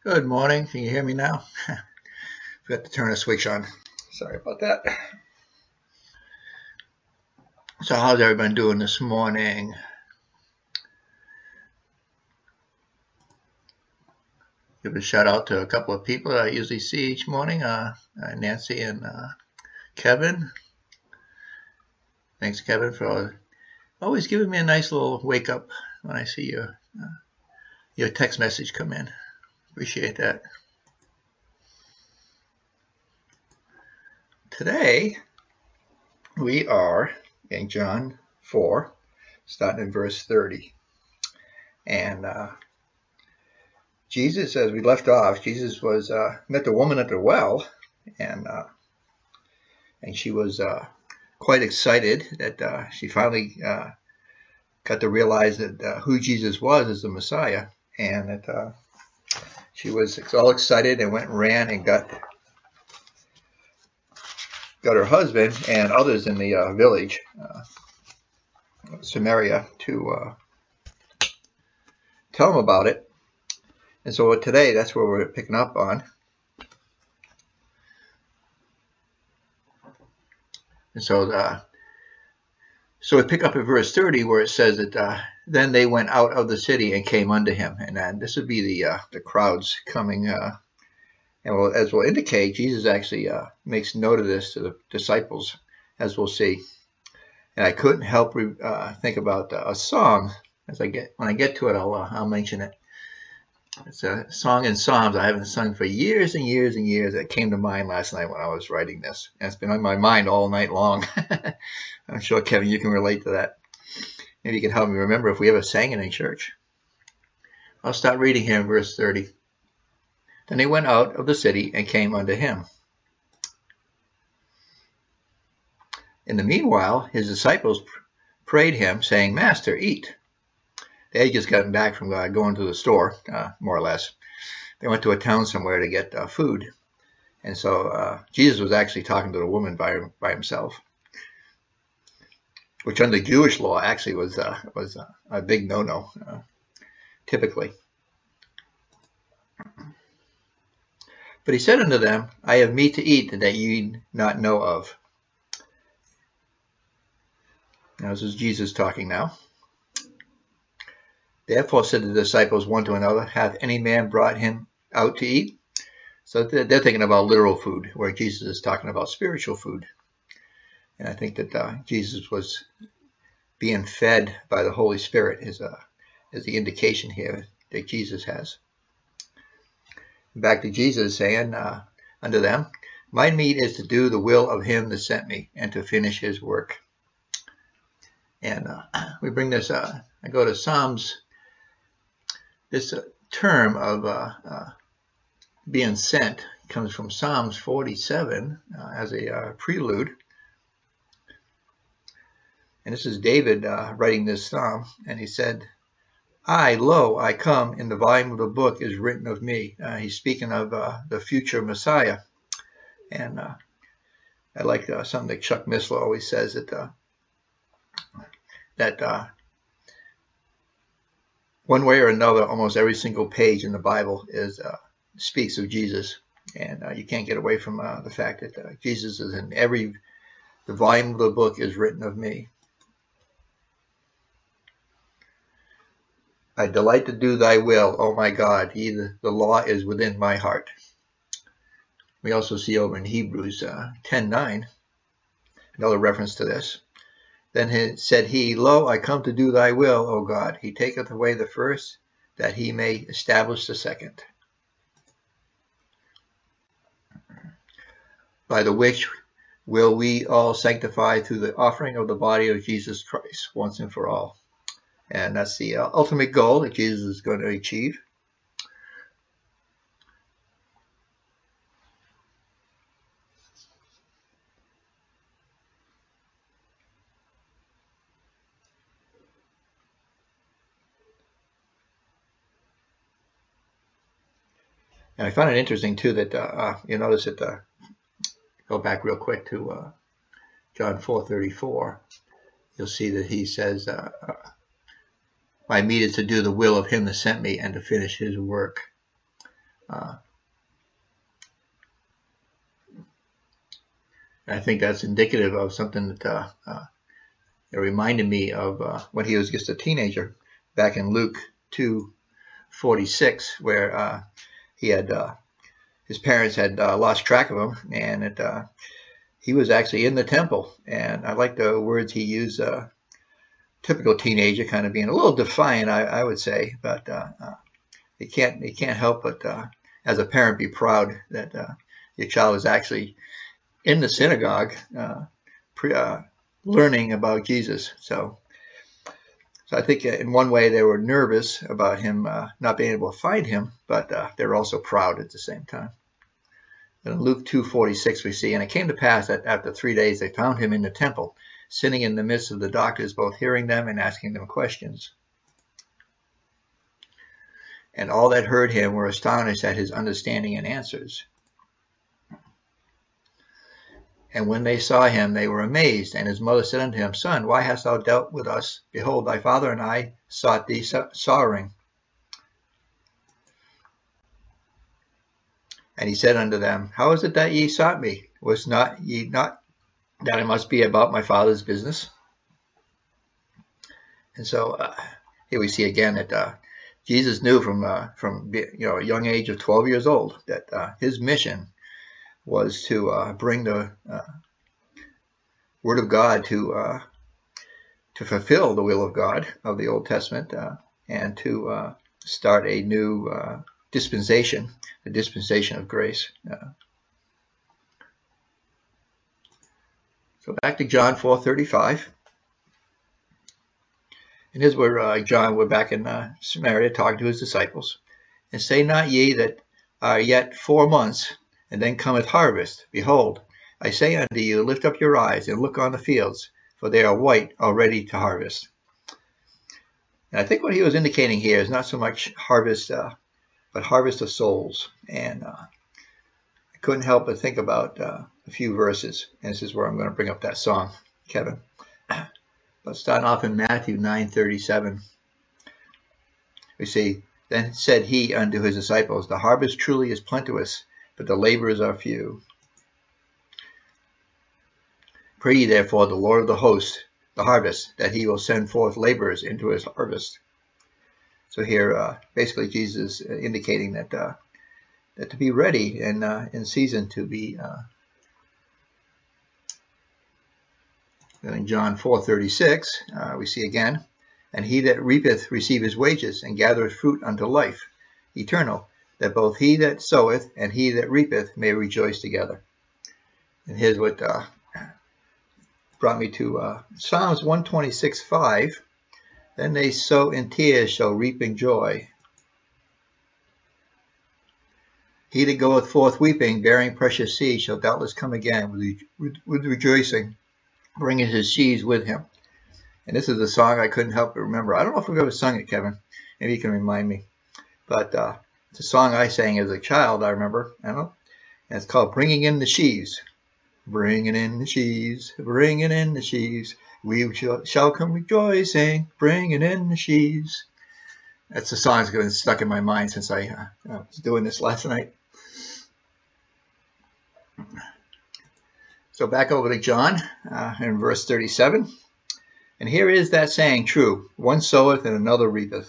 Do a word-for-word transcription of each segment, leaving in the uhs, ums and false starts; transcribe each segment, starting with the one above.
Good morning. Can you hear me now? Forgot to turn the switch on. Sorry about that. So how's everyone doing this morning? Give a shout out to a couple of people I usually see each morning, uh, uh, Nancy and uh, Kevin. Thanks, Kevin, for always giving me a nice little wake up when I see your, uh, your text message come in. Appreciate that. Today, we are in John four, starting in verse thirty. And uh, Jesus, as we left off, Jesus was uh, met the woman at the well, and uh, and she was uh, quite excited that uh, she finally uh, got to realize that uh, who Jesus was as the Messiah, and that uh, she was all excited and went and ran and got got her husband and others in the uh, village, uh, Samaria, to uh, tell them about it. And so today, that's where we're picking up on. And so, uh, so we pick up at verse thirty, where it says that uh, then they went out of the city and came unto him. And uh, this would be the uh, the crowds coming. Uh, and we'll, as we'll indicate, Jesus actually uh, makes note of this to the disciples, as we'll see. And I couldn't help uh, think about uh, a song. As I get when I get to it, I'll uh, I'll mention it. It's a song in Psalms I haven't sung for years and years and years that came to mind last night when I was writing this. And it's been on my mind all night long. I'm sure, Kevin, you can relate to that. Maybe you can help me remember if we ever sang it in church. I'll start reading here in verse thirty. Then they went out of the city and came unto him. In the meanwhile, his disciples prayed him, saying, Master, eat. They had just gotten back from uh, going to the store, uh, more or less. They went to a town somewhere to get uh, food. And so uh, Jesus was actually talking to the woman by, by himself, which under Jewish law actually was, uh, was uh, a big no-no, uh, typically. But he said unto them, I have meat to eat that ye not know of. Now, this is Jesus talking now. Therefore said the disciples one to another, hath any man brought him out to eat? So they're thinking about literal food, where Jesus is talking about spiritual food. And I think that uh, Jesus was being fed by the Holy Spirit is, uh, is the indication here that Jesus has. Back to Jesus saying uh, unto them, my meat is to do the will of him that sent me and to finish his work. And uh, we bring this, uh, I go to Psalms. This uh, term of uh, uh, being sent comes from Psalms forty-seven uh, as a uh, prelude. And this is David uh, writing this psalm. And he said, I, lo, I come, in the volume of the book is written of me. Uh, he's speaking of uh, the future Messiah. And uh, I like uh, something that Chuck Missler always says, that uh, that uh, one way or another, almost every single page in the Bible is uh, speaks of Jesus. And uh, you can't get away from uh, the fact that uh, Jesus is in every, the volume of the book is written of me. I delight to do thy will, O my God. Either the law is within my heart. We also see over in Hebrews uh, ten nine, another reference to this. Then he, said he, Lo, I come to do thy will, O God. He taketh away the first, that he may establish the second. By the which will we all sanctify through the offering of the body of Jesus Christ, once and for all. And that's the uh, ultimate goal that Jesus is going to achieve. And I found it interesting, too, that uh, uh, you notice that, uh, go back real quick to uh, John four thirty-four. You'll see that he says, uh, uh, my meat is to do the will of him that sent me and to finish his work. Uh, I think that's indicative of something that uh, uh, it reminded me of uh, when he was just a teenager, back in Luke two forty-six, where uh, he had uh, his parents had uh, lost track of him, and it, uh, he was actually in the temple. And I like the words he used. Uh, typical teenager, kind of being a little defiant, I, I would say, but uh, uh, you can't you can't help but uh, as a parent be proud that uh, your child is actually in the synagogue, uh, pre, uh, learning about Jesus. So, so I think in one way they were nervous about him uh, not being able to find him, but uh, they're also proud at the same time. In Luke two forty-six we see, and it came to pass that after three days they found him in the temple, sitting in the midst of the doctors, both hearing them and asking them questions. And all that heard him were astonished at his understanding and answers. And when they saw him, they were amazed. And his mother said unto him, Son, why hast thou dealt with us? Behold, thy father and I sought thee sorrowing. And he said unto them, How is it that ye sought me? Was not ye not that I must be about my father's business? And so uh, here we see again that uh, Jesus knew from uh, from you know a young age of twelve years old that uh, his mission was to uh, bring the uh, Word of God to uh, to fulfill the will of God of the Old Testament uh, and to uh, start a new uh, dispensation, the dispensation of grace. Uh, so back to John four thirty-five. And here's where uh, John, we're back in uh, Samaria talking to his disciples. And say not ye that are yet four months, and then cometh harvest. Behold, I say unto you, lift up your eyes and look on the fields, for they are white already to harvest. And I think what he was indicating here is not so much harvest, uh, but harvest of souls. And uh, I couldn't help but think about uh, a few verses. And this is where I'm going to bring up that song, Kevin. Let's start off in Matthew nine thirty-seven. We see, Then said he unto his disciples, The harvest truly is plenteous, but the laborers are few. Pray ye therefore the Lord of the host, the harvest, that he will send forth laborers into his harvest. So here, uh, basically, Jesus is indicating that uh, that to be ready and uh, in season to be. Uh, in John four thirty-six, uh, we see again, And he that reapeth receive his wages, and gathereth fruit unto life eternal, that both he that soweth and he that reapeth may rejoice together. And here's what uh, brought me to uh, Psalms one twenty-six five. Then they sow in tears shall reap in joy. He that goeth forth weeping, bearing precious seed, shall doubtless come again with, with, with rejoicing, bringing his sheaves with him. And this is a song I couldn't help but remember. I don't know if we've ever sung it, Kevin. Maybe you can remind me. But uh, it's a song I sang as a child, I remember. I don't know. And it's called Bringing in the Sheaves. Bringing in the sheaves, bringing in the sheaves. We shall, shall come rejoicing, bringing in the sheaves. That's the song that's been stuck in my mind since I uh, was doing this last night. So back over to John uh, in verse thirty-seven. And here is that saying true, one soweth and another reapeth.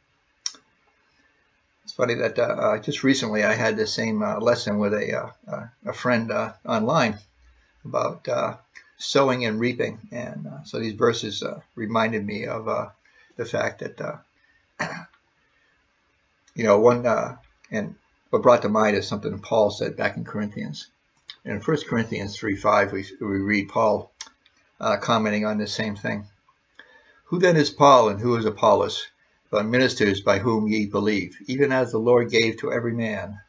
It's funny that uh, uh, just recently I had the same uh, lesson with a, uh, uh, a friend uh, online about uh, sowing and reaping. And uh, so these verses uh, reminded me of uh, the fact that, uh, you know, one, uh, and what brought to mind is something Paul said back in Corinthians. In First Corinthians three five, we, we read Paul uh, commenting on this same thing. Who then is Paul and who is Apollos, but ministers by whom ye believe, even as the Lord gave to every man?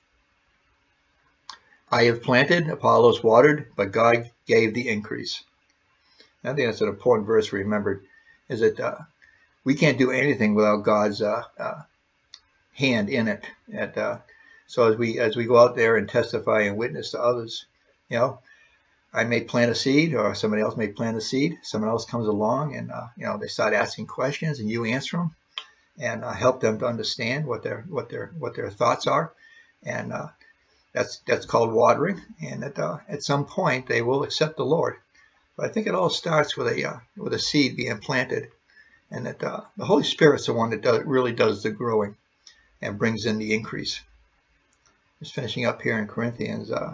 I have planted, Apollos watered, but God gave the increase. I think that's an important verse to remember, is that uh, we can't do anything without God's uh, uh, hand in it. And, uh, so as we as we go out there and testify and witness to others, you know, I may plant a seed, or somebody else may plant a seed. Someone else comes along, and uh, you know, they start asking questions, and you answer them, and uh, help them to understand what their what their what their thoughts are. and uh, that's that's called watering. And at uh, at some point they will accept the Lord. But I think it all starts with a uh, with a seed being planted, and that uh, the Holy Spirit's the one that does, really does the growing and brings in the increase. Just finishing up here in Corinthians. Uh,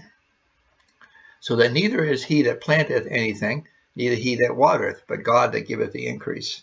so that neither is he that planteth anything, neither he that watereth, but God that giveth the increase.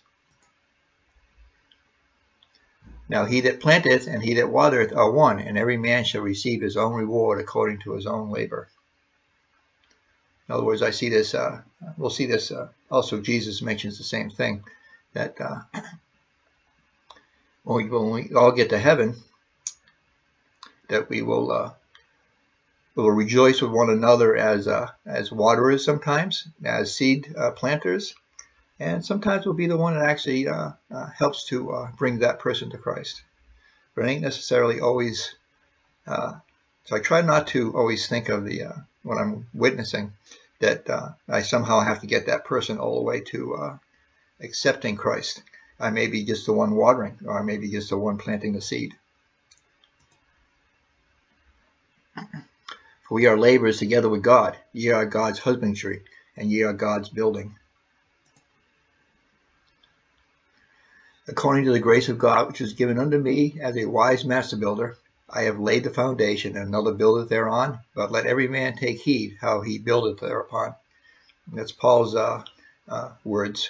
Now he that planteth and he that watereth are one, and every man shall receive his own reward according to his own labor. In other words, I see this, uh, we'll see this, uh, also Jesus mentions the same thing, that uh, when, we, when we all get to heaven, that we will uh, we will rejoice with one another as uh, as waterers sometimes, as seed uh, planters, and sometimes we'll be the one that actually uh, uh, helps to uh, bring that person to Christ. But it ain't necessarily always. Uh, so I try not to always think of the uh, when I'm witnessing that uh, I somehow have to get that person all the way to uh, accepting Christ. I may be just the one watering, or I may be just the one planting the seed. For we are laborers together with God. Ye are God's husbandry, and ye are God's building. According to the grace of God, which is given unto me as a wise master builder, I have laid the foundation, and another buildeth thereon. But let every man take heed how he buildeth thereupon. And that's Paul's uh, uh, words.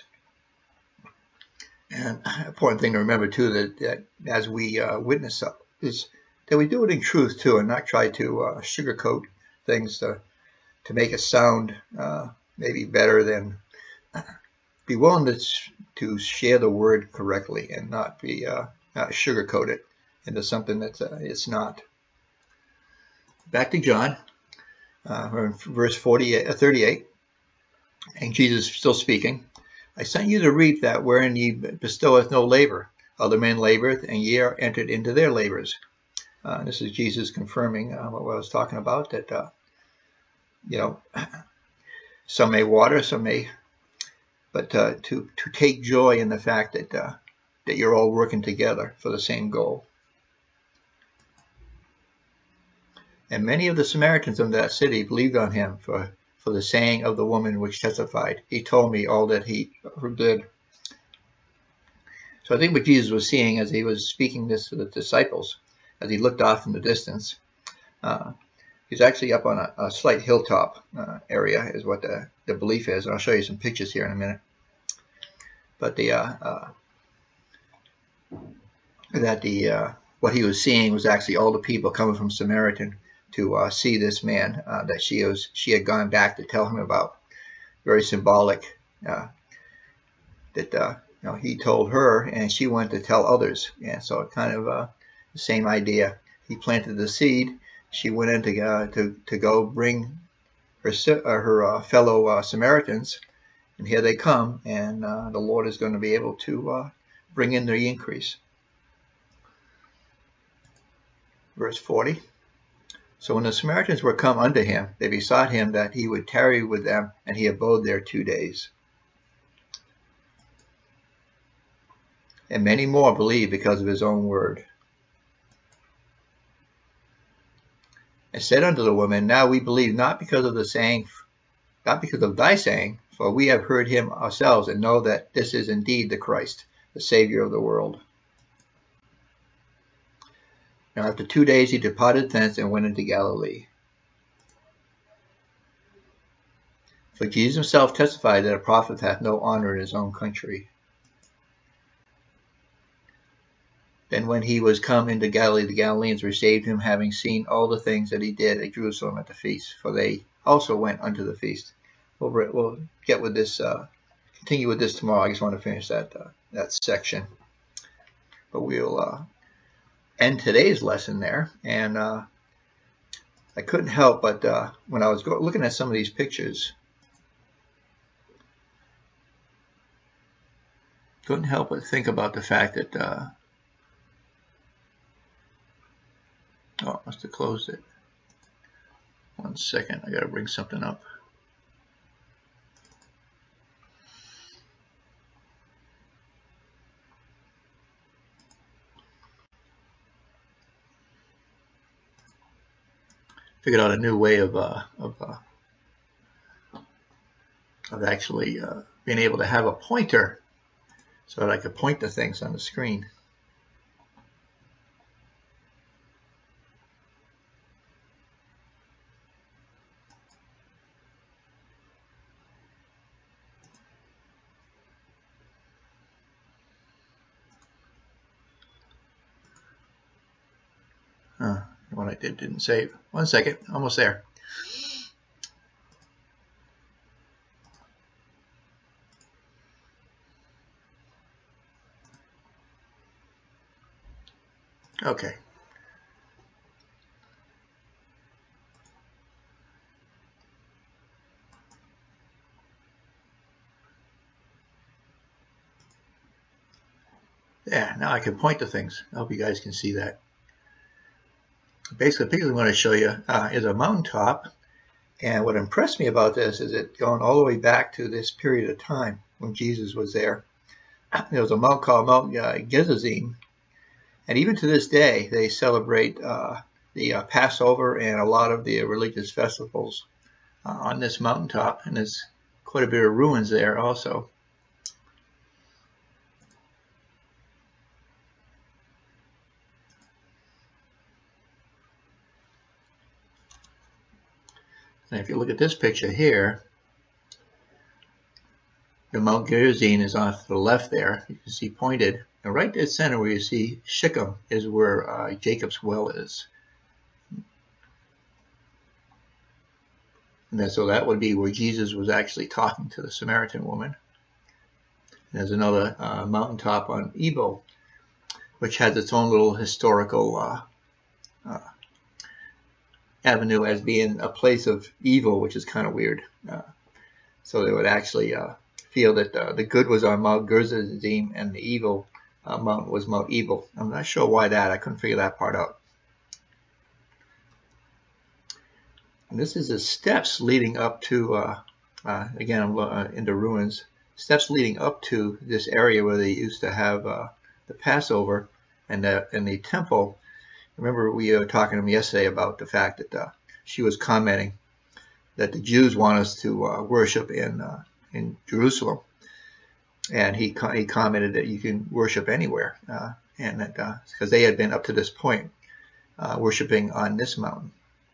And an important thing to remember, too, that, that as we uh, witness uh, is that we do it in truth, too, and not try to uh, sugarcoat things to, to make it sound uh, maybe better than be willing to, to share the word correctly and not be uh, not sugarcoat it into something that uh, it's not. Back to John, uh, we're in verse forty-eight, uh, thirty-eight, and Jesus still speaking. I sent you to reap that wherein ye bestoweth no labor. Other men laboreth, and ye are entered into their labors. Uh, this is Jesus confirming uh, what I was talking about, that, uh, you know, some may water, some may, but uh, to, to take joy in the fact that, uh, that you're all working together for the same goal. And many of the Samaritans of that city believed on him for, for the saying of the woman which testified, he told me all that he did. So I think what Jesus was seeing as he was speaking this to the disciples, as he looked off in the distance, uh, he's actually up on a, a slight hilltop uh, area is what the, the belief is. And I'll show you some pictures here in a minute. But the uh, uh, that the uh, what he was seeing was actually all the people coming from Samaritan to uh, see this man uh, that she was she had gone back to tell him about. Very symbolic uh, that uh, you know, he told her, and she went to tell others. And so it kind of uh, the same idea. He planted the seed. She went in to uh, to to go bring her uh, her uh, fellow uh, Samaritans, and here they come. And uh, the Lord is going to be able to uh, bring in the increase. Verse forty. So when the Samaritans were come unto him, they besought him that he would tarry with them, and he abode there two days. And many more believed because of his own word. And said unto the woman, now we believe not because of the saying, not because of thy saying, for we have heard him ourselves, and know that this is indeed the Christ, the Savior of the world. Now after two days he departed thence and went into Galilee. For Jesus himself testified that a prophet hath no honor in his own country. Then when he was come into Galilee, the Galileans received him, having seen all the things that he did at Jerusalem at the feast, for they also went unto the feast. We'll, we'll get with this, uh, continue with this tomorrow. I just want to finish that uh, that section. But we'll uh, end today's lesson there. And uh, I couldn't help but uh, when I was go looking at some of these pictures, couldn't help but think about the fact that uh, oh, I must have closed it. One second, I got to bring something up. figured out a new way of uh, of uh, of actually uh, being able to have a pointer so that I could point to things on the screen. Huh, what I did didn't save. One second, almost there. Okay. Yeah, now I can point to things. I hope you guys can see that. Basically, the picture I want to show you uh, is a mountaintop. And what impressed me about this is it going all the way back to this period of time when Jesus was there. There was a mount called Mount uh, Gerizim. And even to this day, they celebrate uh, the uh, Passover and a lot of the religious festivals uh, on this mountaintop. And there's quite a bit of ruins there also. And if you look at this picture here, the Mount Gerizim is off to the left there. You can see pointed. And right dead center where you see Shechem is where uh, Jacob's well is. And then, so that would be where Jesus was actually talking to the Samaritan woman. And there's another uh, mountaintop on Ebal, which has its own little historical uh, uh, avenue as being a place of evil, which is kind of weird. Uh, so they would actually uh, feel that uh, the good was on Mount Gerizim and the evil uh, mountain was Mount Ebal. I'm not sure why that. I couldn't figure that part out. And this is the steps leading up to, uh, uh, again, I'm uh, into ruins, steps leading up to this area where they used to have uh, the Passover and the, and the temple. Remember, we were talking to him yesterday about the fact that uh, she was commenting that the Jews want us to uh, worship in uh, in Jerusalem, and he he commented that you can worship anywhere, uh, and that because uh, they had been up to this point uh, worshiping on this mountain.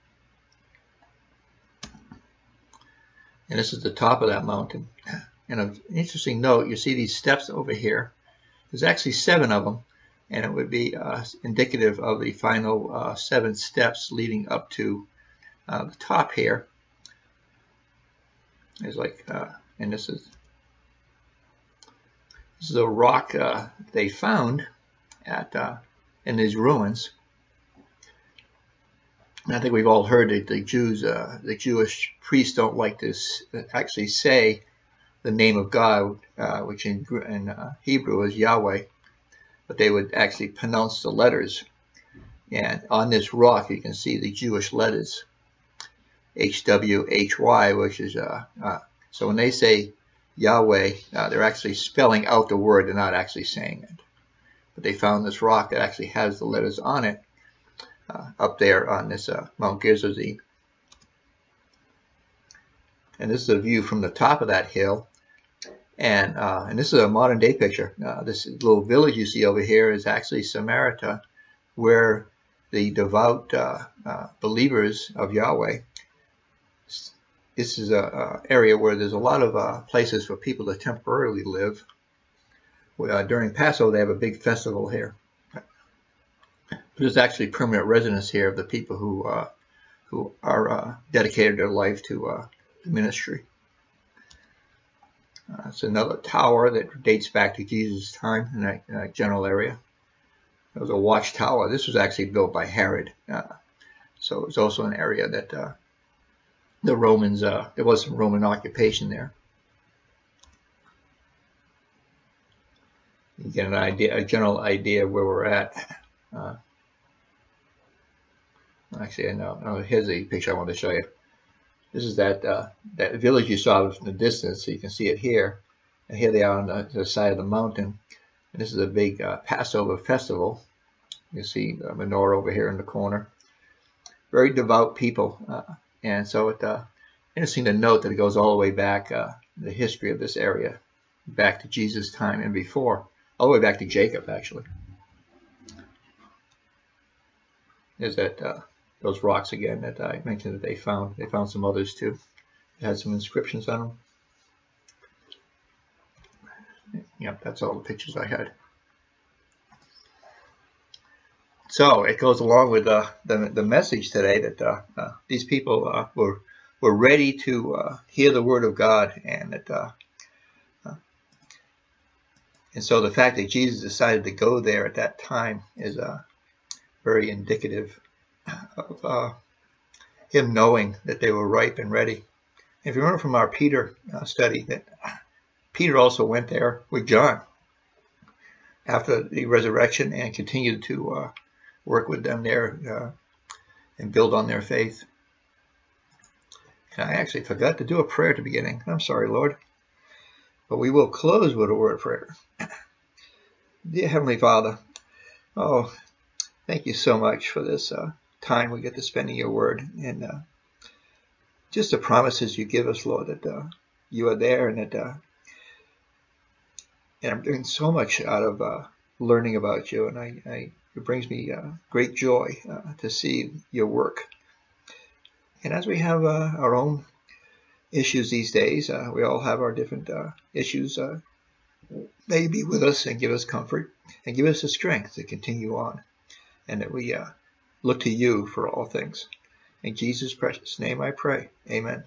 And this is the top of that mountain. And an interesting note, you see these steps over here. There's actually seven of them. And it would be uh, indicative of the final uh, seven steps leading up to uh, the top here. It's like, uh, and this is this is a rock uh, they found at uh, in these ruins. And I think we've all heard that the Jews, uh, the Jewish priests, don't like to actually say the name of God, uh, which in, in uh, Hebrew is Yahweh. But they would actually pronounce the letters. And on this rock, you can see the Jewish letters, H W H Y, which is, uh, uh, so when they say Yahweh, uh, they're actually spelling out the word, they're not actually saying it. But they found this rock that actually has the letters on it, uh, up there on this uh, Mount Gerizim. And this is a view from the top of that hill. And uh, and this is a modern day picture. Uh, this little village you see over here is actually Samarita, where the devout uh, uh, believers of Yahweh. This is a, a area where there's a lot of uh, places for people to temporarily live. Uh, during Passover, they have a big festival here. But there's actually permanent residence here of the people who uh, who are uh, dedicated their life to uh, the ministry. Uh, it's another tower that dates back to Jesus' time in that, in that general area. It was a watchtower. This was actually built by Herod. Uh, so it's also an area that uh, the Romans, uh, there was some Roman occupation there. You get an idea, a general idea of where we're at. Uh, actually, I know, oh, here's the picture I wanted to show you. This is that uh, that village you saw from the distance, so you can see it here. And here they are on the, the side of the mountain. And this is a big uh, Passover festival. You see the menorah over here in the corner. very devout people. Uh, and so it's uh, interesting to note that it goes all the way back, uh, the history of this area, back to Jesus' time and before, all the way back to Jacob, actually. Is that uh, those rocks again that I mentioned that they found. They found some others too. It had some inscriptions on them. Yep, that's all the pictures I had. So it goes along with uh, the the message today that uh, uh, these people uh, were were ready to uh, hear the word of God, and that uh, uh, and so the fact that Jesus decided to go there at that time is uh, very indicative of uh, him knowing that they were ripe and ready. If you remember from our Peter uh, study, that Peter also went there with John after the resurrection and continued to uh, work with them there uh, and build on their faith. And I actually forgot to do a prayer at the beginning. I'm sorry, Lord. But we will close with a word of prayer. Dear Heavenly Father, oh, thank you so much for this uh, time we get to spend in your word. And uh, just the promises you give us, Lord, that uh, you are there, and that uh, and I'm doing so much out of uh, learning about you. And I, I it brings me uh, great joy uh, to see your work. And as we have uh, our own issues these days, uh, we all have our different uh, issues. Uh, may you be with us and give us comfort and give us the strength to continue on, and that we uh, look to you for all things. In Jesus' precious name I pray. Amen.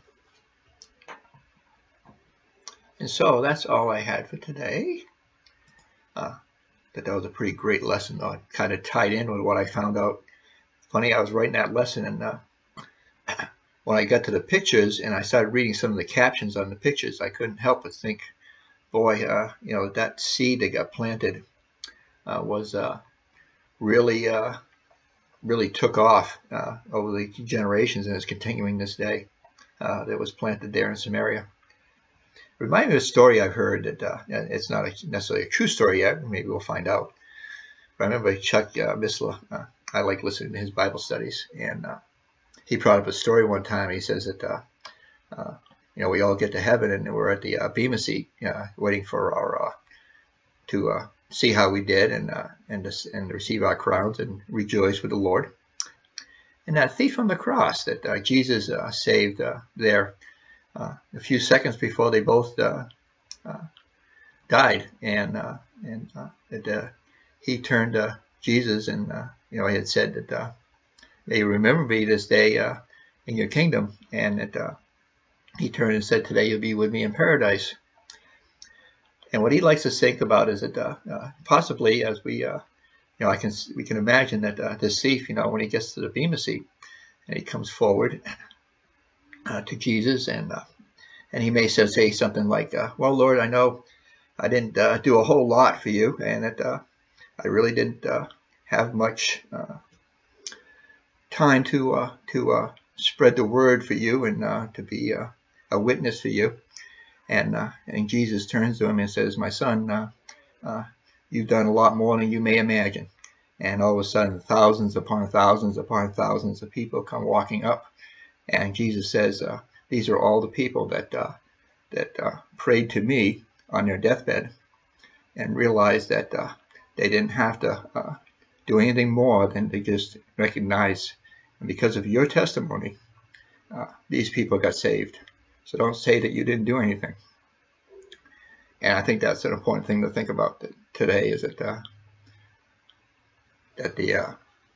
And so that's all I had for today. Uh, but that was a pretty great lesson, though. It kind of tied in with what I found out. Funny, I was writing that lesson, and uh, when I got to the pictures and I started reading some of the captions on the pictures, I couldn't help but think, boy, uh, you know, that seed that got planted uh, was uh, really, uh, really took off uh, over the generations, and is continuing this day. Uh, that was planted there in Samaria. It reminded me of a story I've heard that uh, it's not a, necessarily a true story yet. Maybe we'll find out. But I remember Chuck uh, Missler. Uh, I like listening to his Bible studies, and uh, he brought up a story one time. He says that uh, uh, you know, we all get to heaven, and we're at the uh, Bema seat, uh, waiting for our uh, to uh, see how we did, and uh, and to, and receive our crowns and rejoice with the Lord. And that thief on the cross that uh, Jesus uh, saved uh, there uh, a few seconds before they both uh, uh, died, and uh, and uh, that uh, he turned to uh, Jesus, and uh, you know, he had said that uh, may you remember me this day uh, in your kingdom, and that uh, he turned and said, today you'll be with me in paradise. And what he likes to think about is that uh, uh, possibly, as we, uh, you know, I can we can imagine that uh, this thief, you know, when he gets to the Bema seat, and he comes forward uh, to Jesus, and uh, and he may say, say something like, uh, "Well, Lord, I know I didn't uh, do a whole lot for you, and that uh, I really didn't uh, have much uh, time to uh, to uh, spread the word for you, and uh, to be uh, a witness for you." And, uh, and Jesus turns to him and says, my son, uh, uh, you've done a lot more than you may imagine. And all of a sudden, thousands upon thousands upon thousands of people come walking up. And Jesus says, uh, these are all the people that uh, that uh, prayed to me on their deathbed, and realized that uh, they didn't have to uh, do anything more than to just recognize. And because of your testimony, uh, these people got saved. So don't say that you didn't do anything. And I think that's an important thing to think about today, is that uh, that the uh,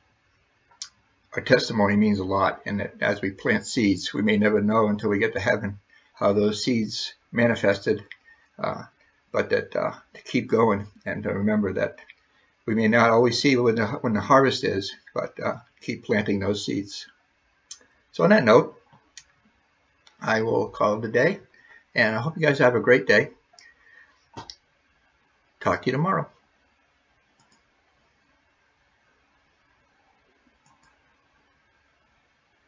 our testimony means a lot, and that as we plant seeds, we may never know until we get to heaven how those seeds manifested. Uh, but that uh, to keep going, and to remember that we may not always see when the when the harvest is, but uh, keep planting those seeds. So on that note, I will call it a day, and I hope you guys have a great day. Talk to you tomorrow.